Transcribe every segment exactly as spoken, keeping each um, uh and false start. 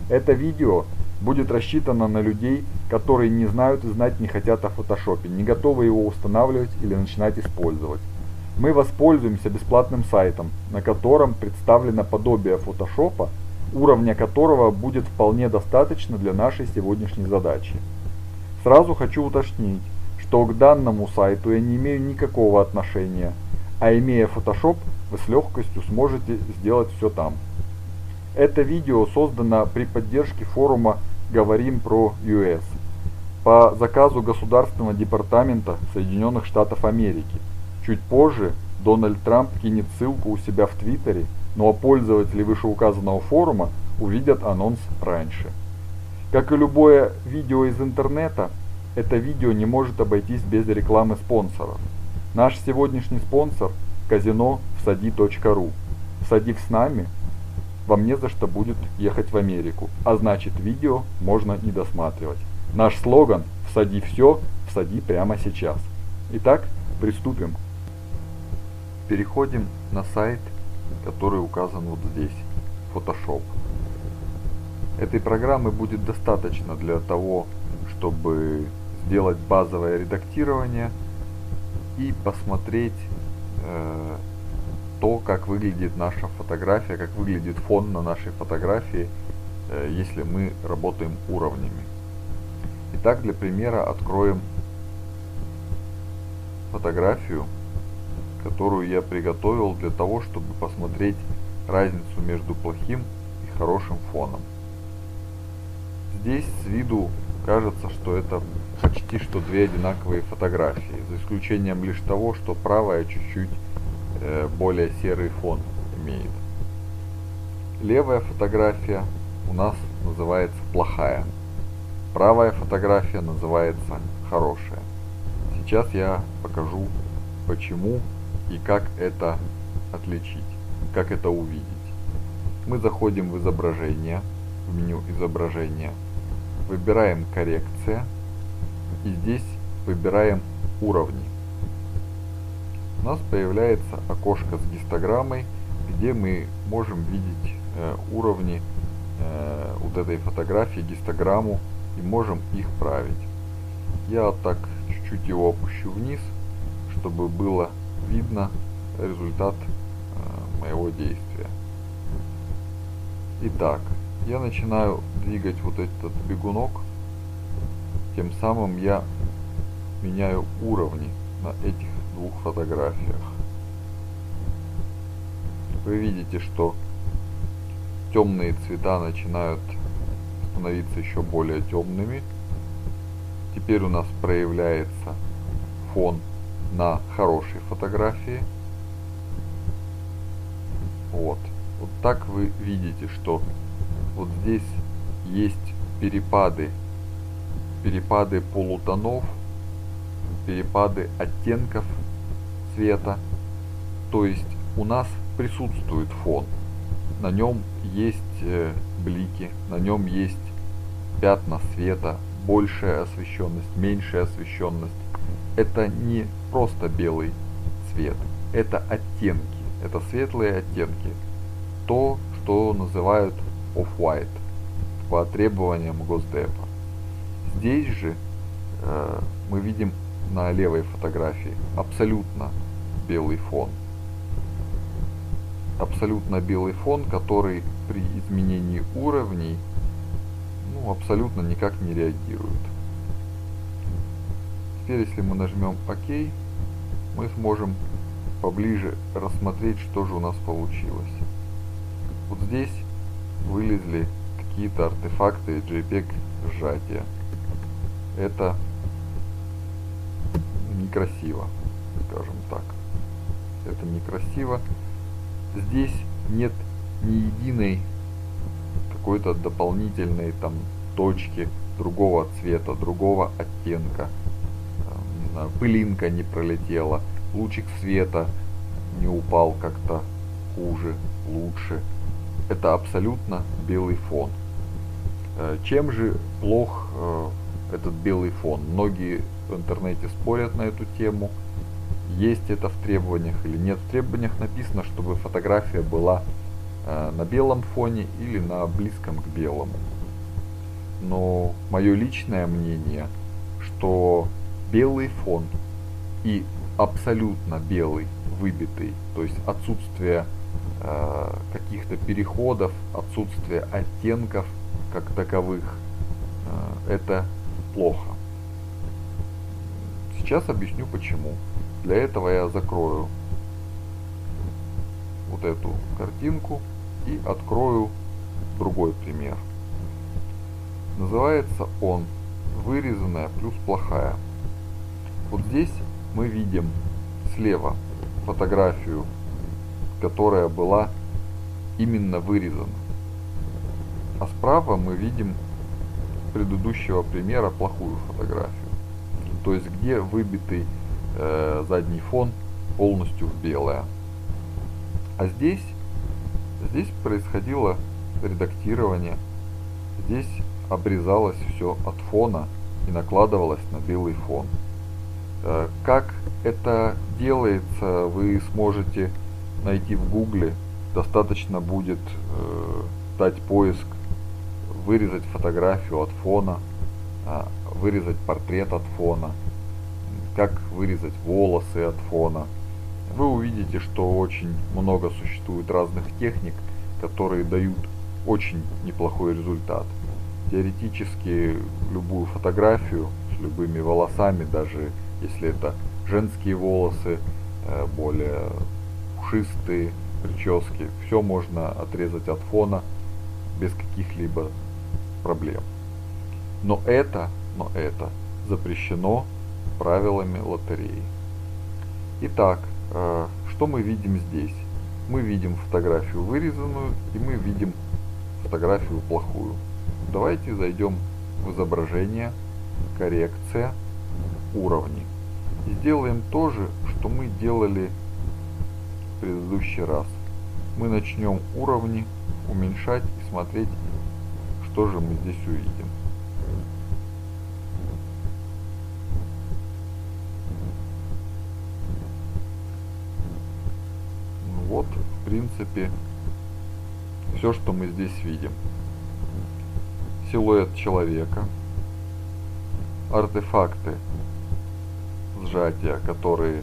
Это видео будет рассчитано на людей, которые не знают и знать не хотят о фотошопе, не готовы его устанавливать или начинать использовать. Мы воспользуемся бесплатным сайтом, на котором представлено подобие фотошопа, уровня которого будет вполне достаточно для нашей сегодняшней задачи. Сразу хочу уточнить, что к данному сайту я не имею никакого отношения, а имея Photoshop, вы с легкостью сможете сделать все там. Это видео создано при поддержке форума «Говорим про ю эс» по заказу Государственного департамента Соединенных Штатов Америки. Чуть позже Дональд Трамп кинет ссылку у себя в Твиттере, ну а пользователи вышеуказанного форума увидят анонс раньше. Как и любое видео из интернета, это видео не может обойтись без рекламы спонсоров. Наш сегодняшний спонсор – казино всади точка ру. Всадив с нами, вам не за что будет ехать в Америку, а значит видео можно не досматривать. Наш слоган «Всади все, всади прямо сейчас». Итак, приступим. Переходим на сайт, который указан вот здесь, Photoshop. Этой программы будет достаточно для того, чтобы сделать базовое редактирование и посмотреть э, то, как выглядит наша фотография, как выглядит фон на нашей фотографии, э, если мы работаем уровнями. Итак, для примера откроем фотографию, которую я приготовил для того, чтобы посмотреть разницу между плохим и хорошим фоном. Здесь с виду кажется, что это почти что две одинаковые фотографии, за исключением лишь того, что правая чуть-чуть э, более серый фон имеет. Левая фотография у нас называется плохая, правая фотография называется хорошая. Сейчас я покажу, почему и как это отличить, как это увидеть. Мы заходим в изображение, в меню изображения, выбираем коррекция и здесь выбираем уровни. У нас появляется окошко с гистограммой, где мы можем видеть э, уровни э, вот этой фотографии, гистограмму, и можем их править. Я вот так чуть-чуть его опущу вниз, чтобы было видно результат э, моего действия. Итак, я начинаю двигать вот этот бегунок, тем самым я меняю уровни на этих двух фотографиях. Вы видите, что темные цвета начинают становиться еще более темными. Теперь у нас проявляется фон на хорошей фотографии. Вот. Вот так вы видите, что вот здесь есть перепады, перепады полутонов, перепады оттенков цвета. То есть у нас присутствует фон, на нем есть э, блики, на нем есть пятна света, большая освещенность, меньшая освещенность. Это не просто белый цвет, это оттенки, это светлые оттенки. То, что называют off-white по требованиям Госдепа. Здесь же э, мы видим на левой фотографии абсолютно белый фон. Абсолютно белый фон, который при изменении уровней ну, абсолютно никак не реагирует. Теперь, если мы нажмем ОК, мы сможем поближе рассмотреть, что же у нас получилось. Вот здесь вылезли какие-то артефакты JPEG сжатия. Это некрасиво, скажем так. Это некрасиво. Здесь нет ни единой какой-то дополнительной там точки другого цвета, другого оттенка. Не знаю, пылинка не пролетела, лучик света не упал как-то хуже, лучше. Это абсолютно белый фон. Чем же плох э, этот белый фон? Многие в интернете спорят на эту тему. Есть это в требованиях или нет. В требованиях написано, чтобы фотография была э, на белом фоне или на близком к белому. но мое личное мнение, что белый фон и абсолютно белый, выбитый, то есть отсутствие э, каких-то переходов, отсутствие оттенков как таковых, э, это плохо. Сейчас объясню почему. Для этого я закрою вот эту картинку и открою другой пример. Называется он «Вырезанная плюс плохая». Вот здесь мы видим слева фотографию, которая была именно вырезана. А справа мы видим предыдущего примера плохую фотографию. То есть где выбитый э, задний фон полностью в белое. А здесь, здесь происходило редактирование. Здесь обрезалось все от фона и накладывалось на белый фон. Э, как это делается, вы сможете найти в гугле. Достаточно будет э, дать поиск, вырезать фотографию от фона, э, вырезать портрет от фона, как вырезать волосы от фона. Вы увидите, что очень много существует разных техник, которые дают очень неплохой результат. Теоретически любую фотографию с любыми волосами, даже если это женские волосы, более пушистые прически, все можно отрезать от фона без каких-либо проблем. Но это, но это запрещено правилами лотереи. Итак, что мы видим здесь? Мы видим фотографию вырезанную и мы видим фотографию плохую. Давайте зайдем в изображение, коррекция, уровни. И сделаем то же, что мы делали в предыдущий раз. Мы начнем уровни уменьшать и смотреть, что же мы здесь увидим. Вот, в принципе, все, что мы здесь видим. Силуэт человека, артефакты сжатия, которые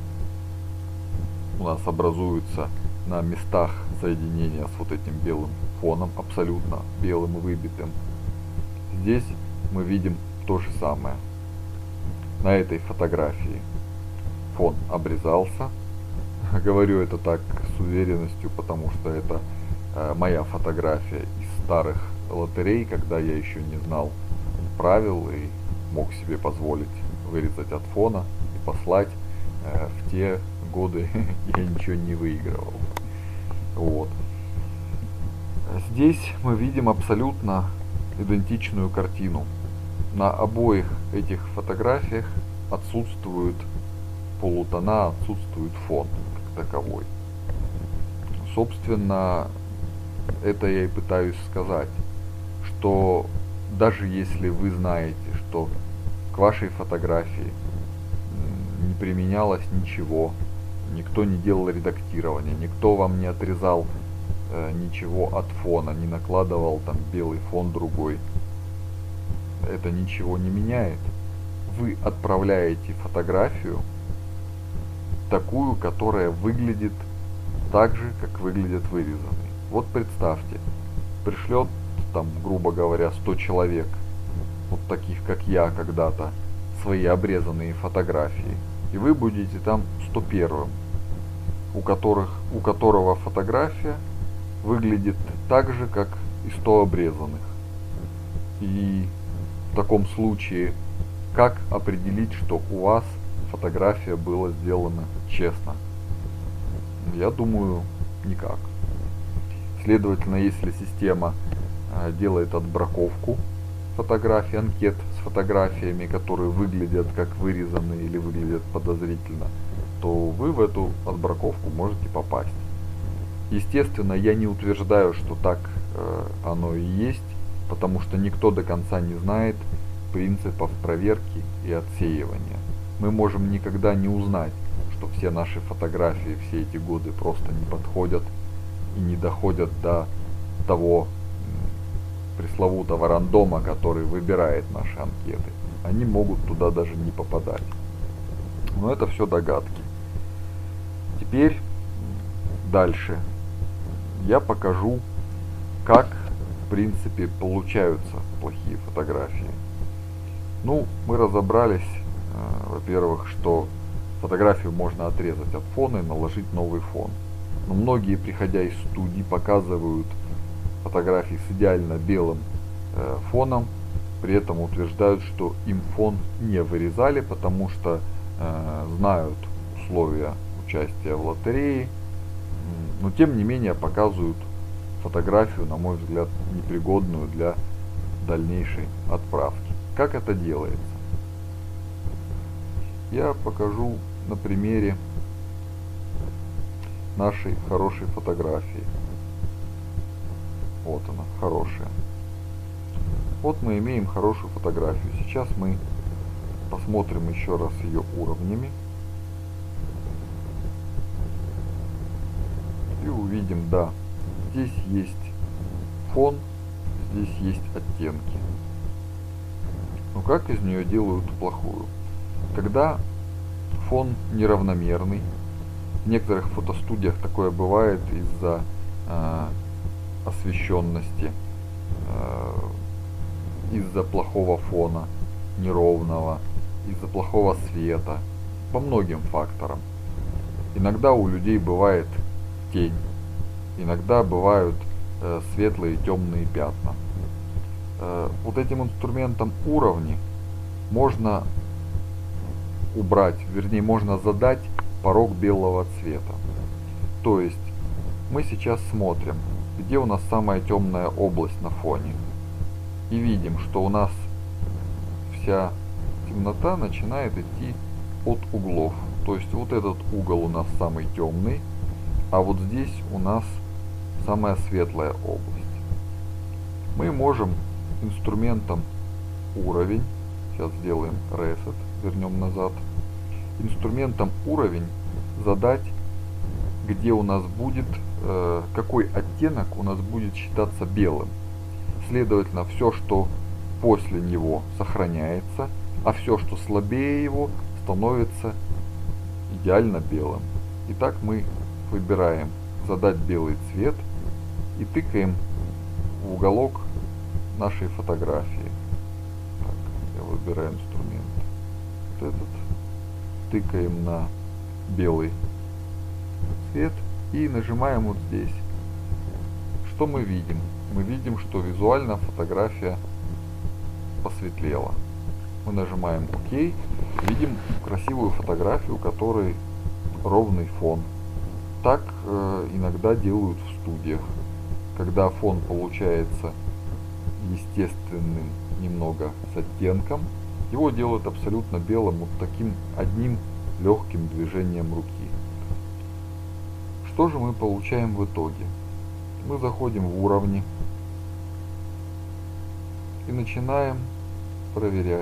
у нас образуются на местах соединения с вот этим белым фоном, абсолютно белым и выбитым. Здесь мы видим то же самое. На этой фотографии фон обрезался. Говорю это так с уверенностью, потому что это э, моя фотография из старых лотерей, когда я еще не знал правил и мог себе позволить вырезать от фона и послать. Э, в те годы я ничего не выигрывал. Вот. Здесь мы видим абсолютно идентичную картину. На обоих этих фотографиях отсутствуют полутона, отсутствует фон как таковой. Собственно, это я и пытаюсь сказать, что даже если вы знаете, что к вашей фотографии не применялось ничего, никто не делал редактирования, никто вам не отрезал э, ничего от фона, не накладывал там белый фон другой, это ничего не меняет. Вы отправляете фотографию такую, которая выглядит так же, как выглядит вырезанный. Вот представьте, пришлет там, грубо говоря, сто человек, вот таких, как я когда-то, свои обрезанные фотографии, и вы будете там сто первым, у которых, у которого фотография выглядит так же, как и сто обрезанных. И в таком случае, как определить, что у вас фотография была сделана честно? Я думаю, никак. Следовательно, если система э, делает отбраковку фотографий, анкет с фотографиями, которые выглядят как вырезанные или выглядят подозрительно, то вы в эту отбраковку можете попасть. Естественно, я не утверждаю, что так э, оно и есть, потому что никто до конца не знает принципов проверки и отсеивания. Мы можем никогда не узнать, что все наши фотографии все эти годы просто не подходят и не доходят до того пресловутого рандома, который выбирает наши анкеты. Они могут туда даже не попадать. Но это все догадки. Теперь дальше я покажу, как в принципе получаются плохие фотографии. Ну, мы разобрались, э, во-первых, что фотографию можно отрезать от фона и наложить новый фон. Но многие, приходя из студии, показывают фотографии с идеально белым э, фоном, при этом утверждают, что им фон не вырезали, потому что э, знают условия участия в лотерее, но тем не менее показывают фотографию, на мой взгляд, непригодную для дальнейшей отправки. Как это делается? Я покажу на примере нашей хорошей фотографии. Вот она, хорошая. Вот мы имеем хорошую фотографию. Сейчас мы посмотрим еще раз ее уровнями. И увидим, да, здесь есть фон, здесь есть оттенки. Но как из нее делают плохую? Когда фон неравномерный, в некоторых фотостудиях такое бывает из-за э, освещенности, э, из-за плохого фона, неровного, из-за плохого света, по многим факторам. Иногда у людей бывает тень, иногда бывают э, светлые и темные пятна. Э, вот этим инструментом уровни можно убрать, вернее, можно задать порог белого цвета. То есть мы сейчас смотрим, где у нас самая темная область на фоне, и видим, что у нас вся темнота начинает идти от углов. То есть вот этот угол у нас самый темный, а вот здесь у нас самая светлая область. Мы можем инструментом уровень, сейчас сделаем reset, вернем назад, инструментом уровень задать, где у нас будет, э, какой оттенок у нас будет считаться белым. Следовательно, все, что после него, сохраняется, а все, что слабее его, становится идеально белым. Итак, мы выбираем задать белый цвет и тыкаем в уголок нашей фотографии. Так, я выбираю инструмент. Вот этот. Тыкаем на белый цвет и нажимаем вот здесь. Что мы видим? Мы видим, что визуально фотография посветлела. Мы нажимаем ОК, видим красивую фотографию, у которой ровный фон. Так э, иногда делают в студиях, когда фон получается естественным, немного с оттенком, его делают абсолютно белым, вот таким одним легким движением руки. Что же мы получаем в итоге? Мы заходим в уровни и начинаем проверять.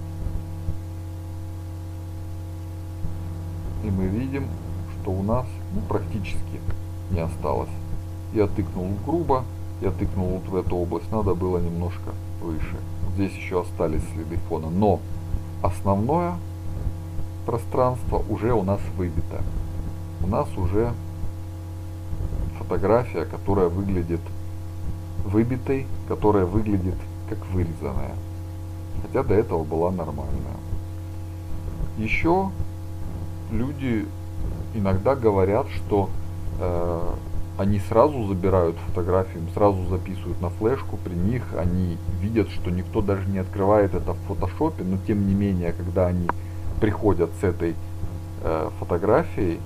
И мы видим, что у нас ну, практически не осталось. Я тыкнул грубо, я тыкнул вот в эту область, надо было немножко выше. Здесь еще остались следы фона, но основное пространство уже у нас выбито. У нас уже фотография, которая выглядит выбитой, которая выглядит как вырезанная. Хотя до этого была нормальная. Еще люди иногда говорят, что э, они сразу забирают фотографию, им сразу записывают на флешку, при них они видят, что никто даже не открывает это в фотошопе, но тем не менее, когда они приходят с этой э, фотографией,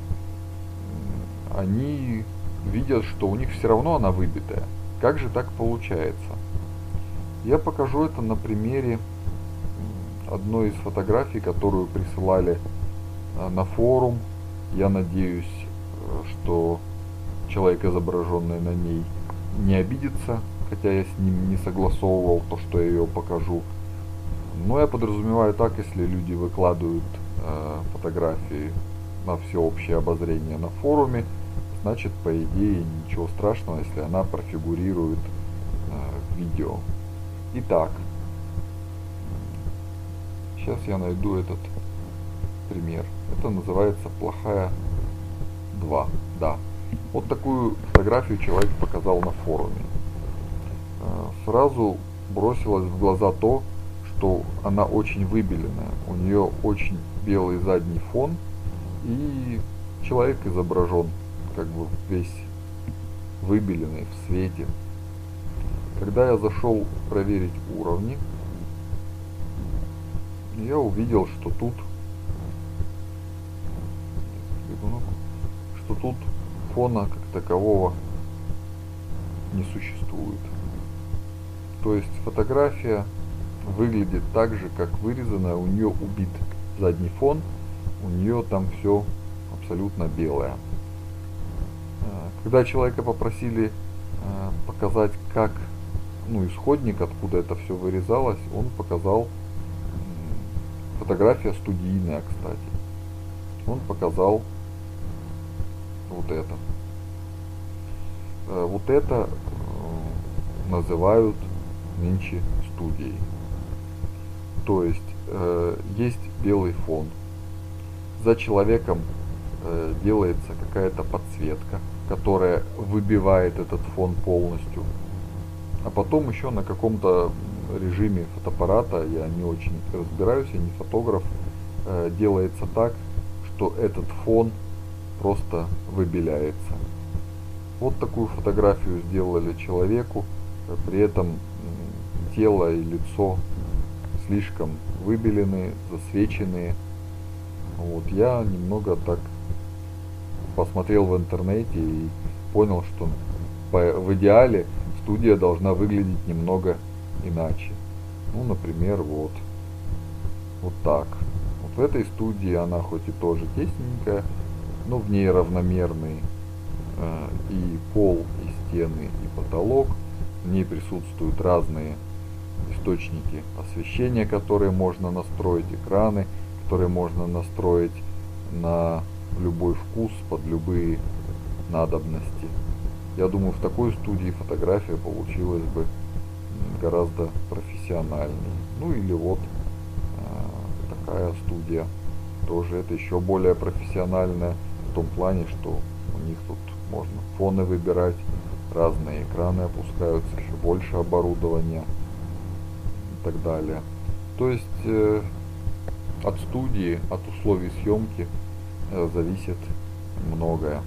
они видят, что у них все равно она выбитая. Как же так получается? Я покажу это на примере одной из фотографий, которую присылали э, на форум. Я надеюсь, что человек, изображенный на ней, не обидится, хотя я с ним не согласовывал то, что я ее покажу. Но я подразумеваю так, если люди выкладывают э, фотографии на всеобщее обозрение на форуме, значит, по идее, ничего страшного, если она профигурирует э, в видео. Итак, сейчас я найду этот пример. Это называется плохая два. Да. Вот такую фотографию человек показал на форуме. Сразу бросилось в глаза то, что она очень выбеленная. У нее очень белый задний фон, и человек изображен как бы весь выбеленный в свете. Когда я зашел проверить уровни, я увидел, что тут что тут фона как такового не существует. То есть фотография выглядит так же, как вырезанная, у нее убит задний фон, у нее там все абсолютно белое. Когда человека попросили показать, как, ну, исходник, откуда это все вырезалось, он показал, фотография студийная, кстати, он показал вот это. Вот это называют нынче студией. То есть э, есть белый фон, за человеком э, делается какая-то подсветка, которая выбивает этот фон полностью, а потом еще на каком-то режиме фотоаппарата, я не очень разбираюсь, я не фотограф, э, делается так, что этот фон просто выбеляется. Вот такую фотографию сделали человеку, при этом тело и лицо слишком выбелены, засвеченные. Вот, я немного так посмотрел в интернете и понял, что по, в идеале студия должна выглядеть немного иначе. Ну, например, вот, вот так. Вот в этой студии она хоть и тоже тесненькая, но в ней равномерный э, и пол, и стены, и потолок. В ней присутствуют разные источники освещения, которые можно настроить, экраны, которые можно настроить на любой вкус, под любые надобности. Я думаю, в такой студии фотография получилась бы гораздо профессиональнее. Ну или вот э, такая студия. Тоже это еще более профессиональная в том плане, что у них тут можно фоны выбирать, разные экраны опускаются, еще больше оборудования и так далее. То есть э, от студии, от условий съемки э, зависит многое.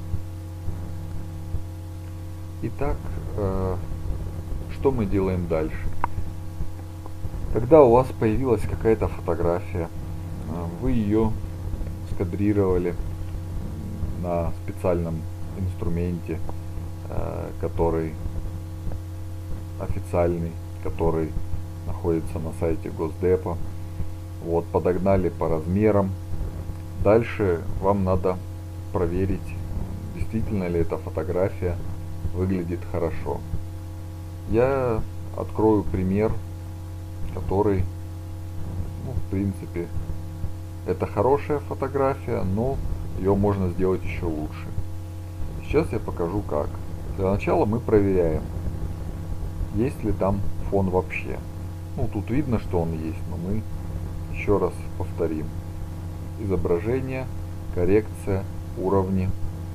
Итак, э, что мы делаем дальше? Когда у вас появилась какая-то фотография, э, вы ее скадрировали на специальном инструменте, э, который официальный, который находится на сайте Госдепа. Вот, подогнали по размерам. Дальше вам надо проверить, действительно ли эта фотография выглядит хорошо. Я открою пример, который, ну, в принципе, это хорошая фотография, но ее можно сделать еще лучше. Сейчас я покажу как. Для начала мы проверяем, есть ли там фон вообще. Ну, тут видно, что он есть, но мы еще раз повторим. Изображение, коррекция, уровни,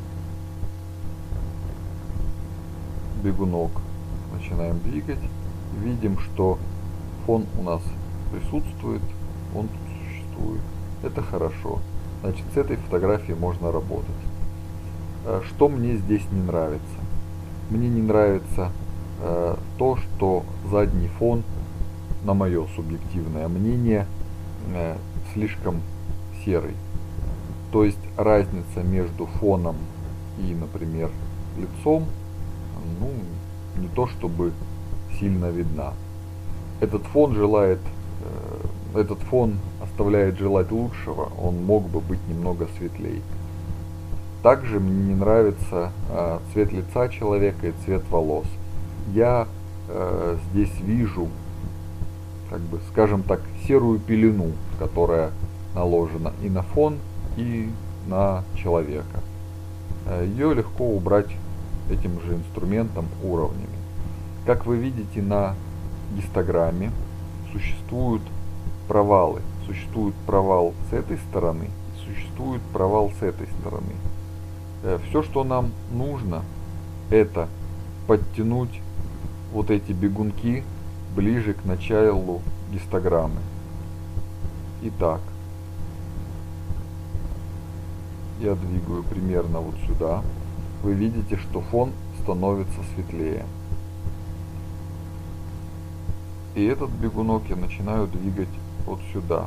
бегунок. Начинаем двигать. Видим, что фон у нас присутствует, он тут существует. Это хорошо. Значит, с этой фотографией можно работать. Что мне здесь не нравится? Мне не нравится э, то, что задний фон, на мое субъективное мнение, э, слишком серый. То есть разница между фоном и, например, лицом, ну, не то чтобы сильно видна. Этот фон желает, э, этот фон оставляет желать лучшего, он мог бы быть немного светлее. Также мне не нравится э, цвет лица человека и цвет волос. Я э, здесь вижу, как бы, скажем так, серую пелену, которая наложена и на фон, и на человека. Ее легко убрать этим же инструментом, уровнями. Как вы видите на гистограмме существуют провалы. Существует провал с этой стороны, существует провал с этой стороны. Все, что нам нужно, это подтянуть вот эти бегунки ближе к началу гистограммы. Итак, я двигаю примерно вот сюда. Вы видите, что фон становится светлее. И этот бегунок я начинаю двигать вот сюда.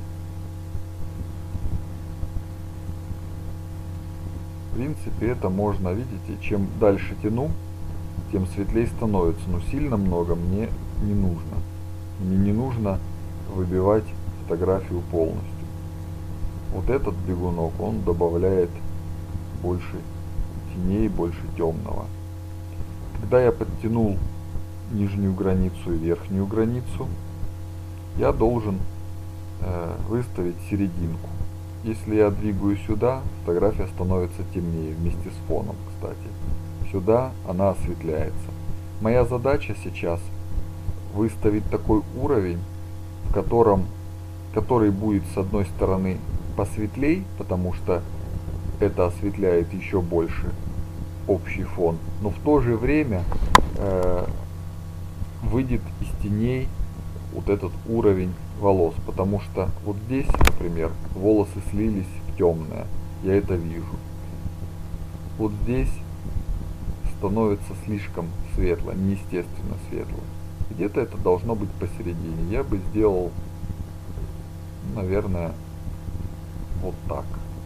В принципе, это можно, видите, чем дальше тяну, тем светлее становится. Но сильно много мне не нужно. Мне не нужно выбивать фотографию полностью. Вот этот бегунок, он добавляет больше теней, больше темного. Когда я подтянул нижнюю границу и верхнюю границу, я должен э, выставить серединку. Если я двигаю сюда, фотография становится темнее вместе с фоном, кстати. Сюда она осветляется. Моя задача сейчас выставить такой уровень, в котором, который будет с одной стороны посветлей, потому что это осветляет еще больше общий фон, но в то же время э, выйдет из теней вот этот уровень волос, потому что вот здесь, например, волосы слились в темное, я это вижу. Вот здесь становится слишком светло, неестественно светло. Где-то это должно быть посередине. Я бы сделал, наверное, вот так.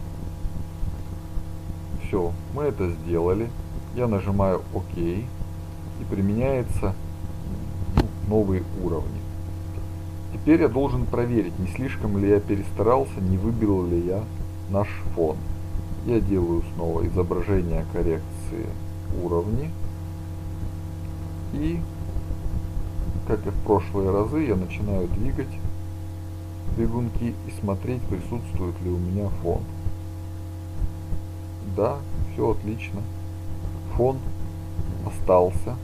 Все, мы это сделали. Я нажимаю ОК, и применяется новые уровни. Теперь я должен проверить, не слишком ли я перестарался, не выбил ли я наш фон. Я делаю снова изображение коррекции уровней. И, как и в прошлые разы, я начинаю двигать бегунки и смотреть, присутствует ли у меня фон. Да, все отлично. Фон остался.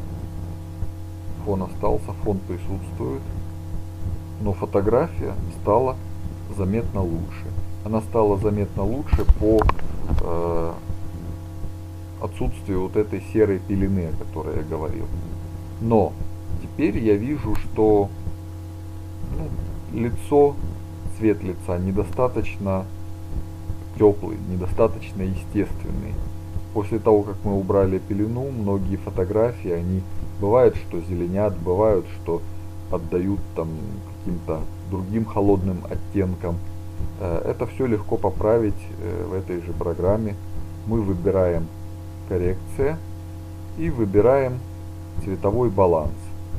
Фон остался, фон присутствует. Но фотография стала заметно лучше. Она стала заметно лучше по э, отсутствию вот этой серой пелены, о которой я говорил. Но теперь я вижу, что ну, лицо, цвет лица недостаточно теплый, недостаточно естественный. После того, как мы убрали пелену, многие фотографии, они бывает, что зеленят, бывают, что отдают там каким-то другим холодным оттенкам. Это все легко поправить в этой же программе. Мы выбираем коррекция и выбираем цветовой баланс.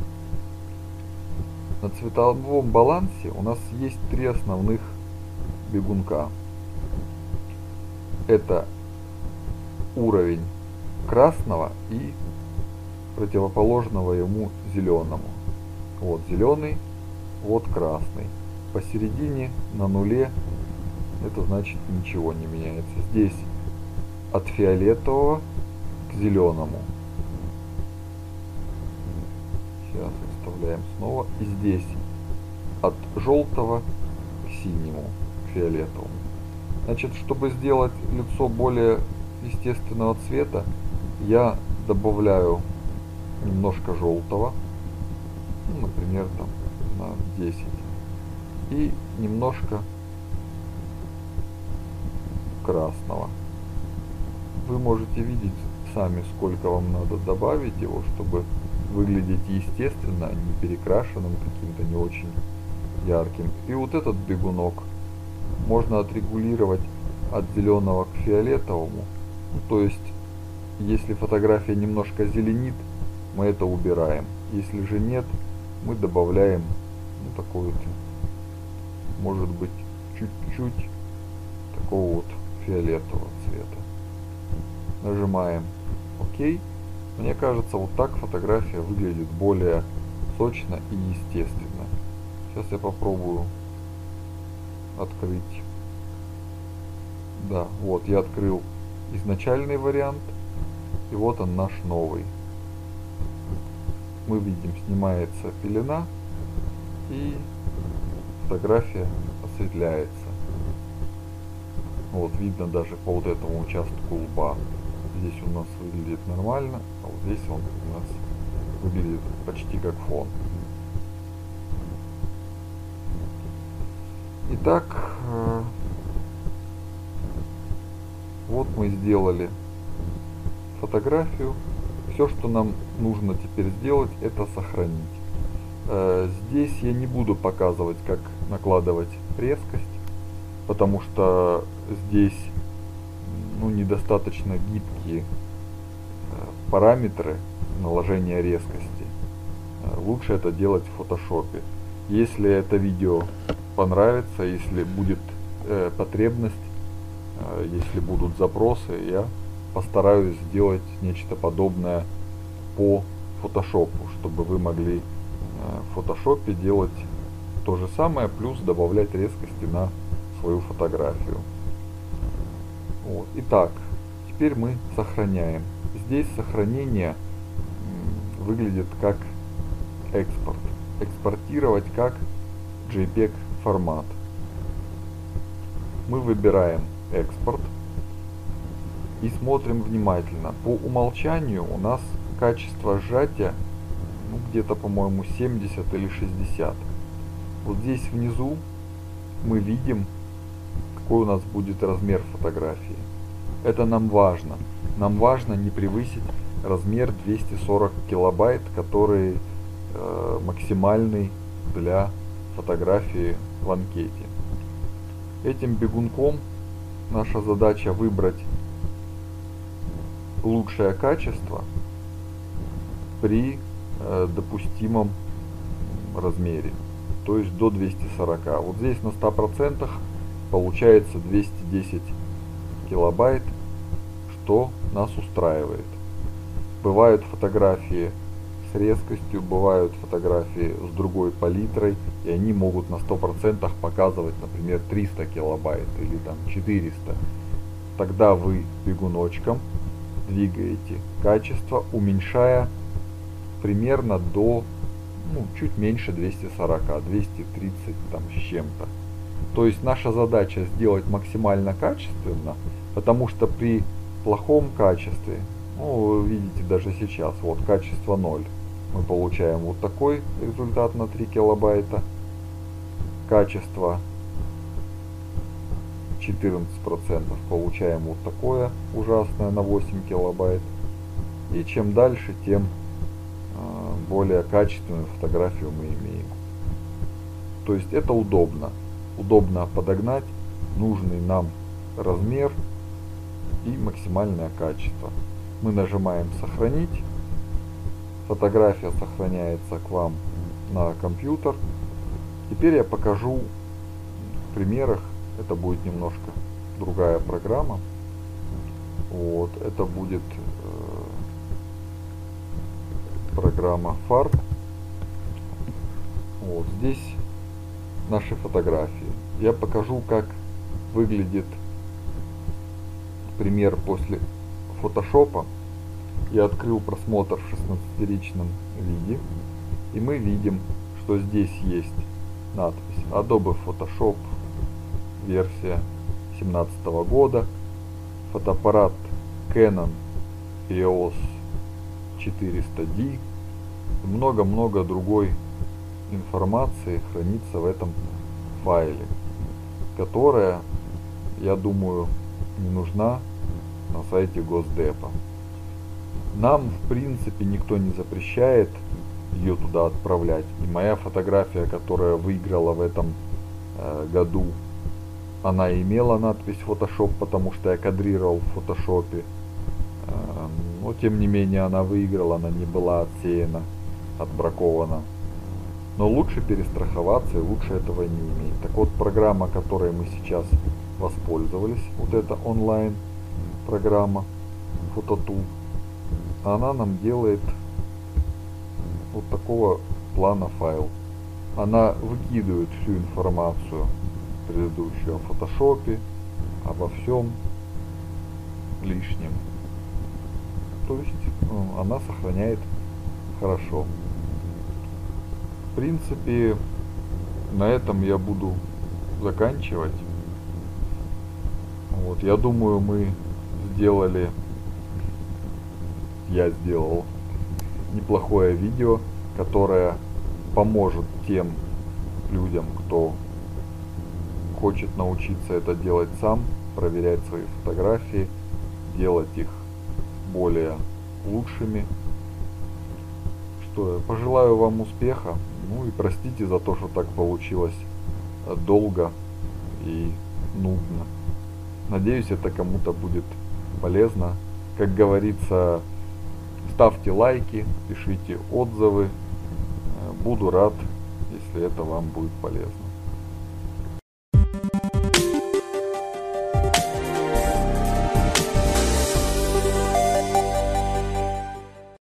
На цветовом балансе у нас есть три основных бегунка. Это уровень красного и противоположного ему зеленому. Вот зеленый, вот красный. Посередине на нуле, это значит ничего не меняется. Здесь от фиолетового к зеленому. Сейчас выставляем снова. И здесь от желтого к синему, к фиолетовому. Значит, чтобы сделать лицо более естественного цвета, я добавляю немножко желтого, ну, например, там на десять, и немножко красного. Вы можете видеть сами, сколько вам надо добавить его, чтобы выглядеть естественно, не перекрашенным, каким-то не очень ярким. И вот этот бегунок можно отрегулировать от зеленого к фиолетовому. Ну, то есть, если фотография немножко зеленит, мы это убираем. Если же нет, мы добавляем ну, такой вот, может быть, чуть-чуть такого вот фиолетового цвета. Нажимаем ОК. Мне кажется, вот так фотография выглядит более сочно и естественно. Сейчас я попробую открыть. Да, вот я открыл изначальный вариант. И вот он наш новый. мы видим, снимается пелена и фотография осветляется. Вот видно даже по вот этому участку лба. Здесь у нас выглядит нормально, а вот здесь он у нас выглядит почти как фон. Итак, вот мы сделали фотографию. Все, что нам нужно теперь сделать, это сохранить. Здесь я не буду показывать, как накладывать резкость, потому что здесь ну, недостаточно гибкие параметры наложения резкости. Лучше это делать в фотошопе. Если это видео понравится, если будет э, потребность, э, если будут запросы, я постараюсь сделать нечто подобное по фотошопу, чтобы вы могли э, в фотошопе делать то же самое, плюс добавлять резкости на свою фотографию. Вот. Итак, теперь мы сохраняем. Здесь сохранение выглядит как экспорт. Экспортировать как JPEG формат. Мы выбираем экспорт и смотрим внимательно. По умолчанию у нас качество сжатия ну, где-то, по-моему, семьдесят или шестьдесят. Вот здесь внизу мы видим, какой у нас будет размер фотографии. Это нам важно. Нам важно не превысить размер двести сорок килобайт, который э, максимальный для фотографии в анкете. Этим бегунком наша задача выбрать лучшее качество при э, допустимом размере, то есть до двухсот сорока. Вот здесь на ста процентах получается двести десять килобайт, что нас устраивает. Бывают фотографии с резкостью, бывают фотографии с другой палитрой, и они могут на сто процентов показывать, например, триста килобайт или там четыреста. Тогда вы бегуночком двигаете качество, уменьшая примерно до ну, чуть меньше двухсот сорока, двести тридцать там с чем-то. То есть наша задача сделать максимально качественно, потому что при плохом качестве, ну вы видите даже сейчас, вот качество ноль, мы получаем вот такой результат на три килобайта, качество четырнадцать процентов получаем вот такое ужасное на восемь килобайт, и чем дальше, тем э, более качественную фотографию мы имеем. То есть это удобно. Удобно подогнать нужный нам размер и максимальное качество. Мы нажимаем сохранить. Фотография сохраняется к вам на компьютер. Теперь я покажу в примерах. Это будет немножко другая программа. Вот, это будет э, программа фарб. Вот здесь наши фотографии. Я покажу, как выглядит пример после фотошопа. Я открыл просмотр в шестнадцатиричном виде, и мы видим, что здесь есть надпись Adobe Photoshop, версия семнадцатого года, фотоаппарат Canon и о эс четыреста ди, много-много другой информации хранится в этом файле, которая, я думаю, не нужна на сайте Госдепа. Нам, в принципе, никто не запрещает ее туда отправлять. И моя фотография, которая выиграла в этом э, году, она имела надпись Photoshop, потому что я кадрировал в фотошопе. Э, но, тем не менее, она выиграла, она не была отсеяна, отбракована. Но лучше перестраховаться и лучше этого не иметь. Так вот, программа, которой мы сейчас воспользовались, вот эта онлайн программа Phototoo, она нам делает вот такого плана файл. Она выкидывает всю информацию предыдущую о фотошопе, обо всем лишнем. То есть ну, она сохраняет хорошо. принципе, на этом я буду заканчивать. Вот, я думаю, мы сделали, я сделал неплохое видео, которое поможет тем людям, кто хочет научиться это делать сам, проверять свои фотографии, делать их более лучшими. Что, пожелаю вам успеха, ну и простите за то, что так получилось долго и нудно. Надеюсь, это кому-то будет полезно. Как говорится, ставьте лайки, пишите отзывы. Буду рад, если это вам будет полезно.